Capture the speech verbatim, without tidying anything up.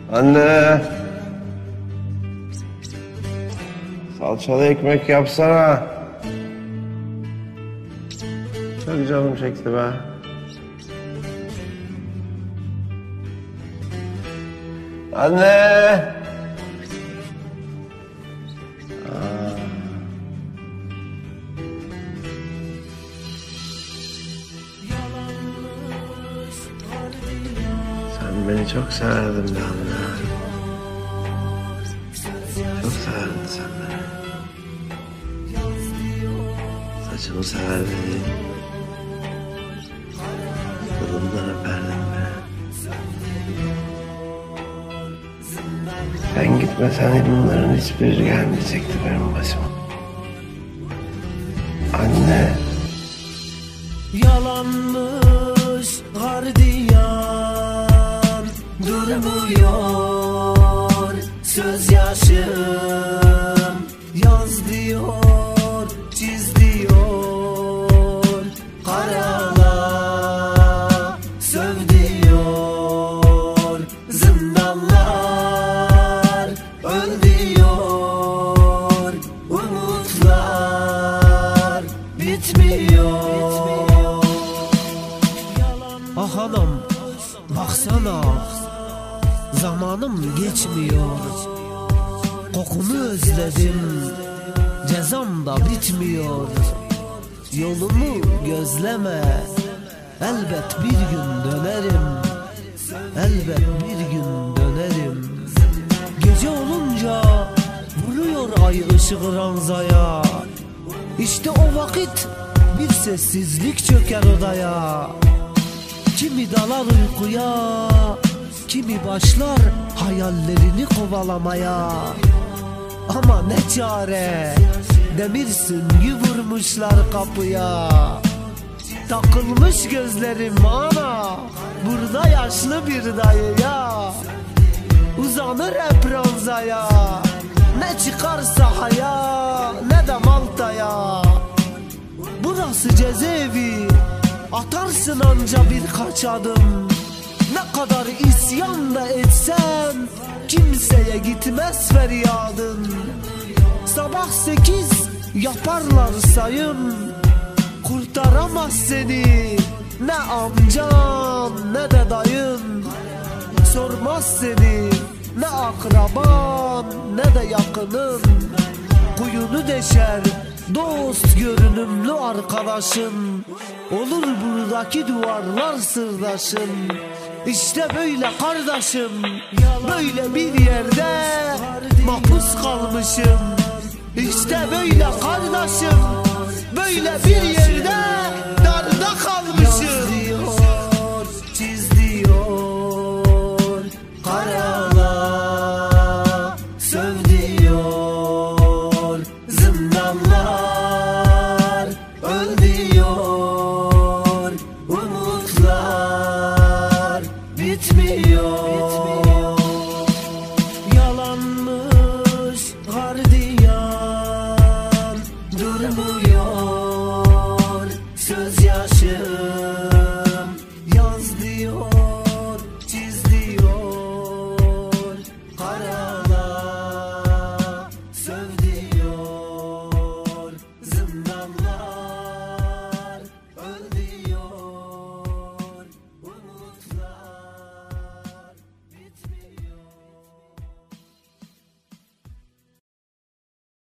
Anne. Salçalı ekmek yapsana. Çok canım çekti be. Anne. Sen beni çok severdin be anne. Çok severdin sen beni. Saçımı severdin. Kılımdan öperdin beni. Sen gitmesen bunların hiçbiri gelmeyecekti benim başıma. Anne. Yalanmış gardiyan, durmuyor söz yaşım. Yaz diyor, çiz diyor, karala söv diyor. Zindanlar öl diyor, umutlar bitmiyor. Ah anam, baksana, zamanım geçmiyor. Kokunu özledim, cezam da bitmiyor. Yolumu gözleme, elbet bir gün dönerim. Elbet bir gün dönerim. Gece olunca vuruyor ay ışığı ranzaya. İşte o vakit bir sessizlik çöker odaya. Kimi dalar uykuya, kimi başlar hayallerini kovalamaya. Ama ne çare, demir süngü vurmuşlar kapıya. Takılmış gözlerim ana, burada yaşlı bir dayıya. Uzanır hep ranzaya, ne çıkarsa haya, ne de maltaya. Burası cezaevi, atarsın anca birkaç adım. Ne kadar isyan da etsen, kimseye gitmez feryadın. Sabah sekiz yaparlar sayım, kurtaramaz seni ne amcan ne de dayın. Sormaz seni ne akraban ne de yakının. Kuyunu deşer dost görünümlü arkadaşın. Olur buradaki duvarlar sırdaşın. İşte böyle kardeşim, böyle bir yerde mahpus kalmışım. İşte böyle kardeşim, böyle bir yerde darda kalmışım.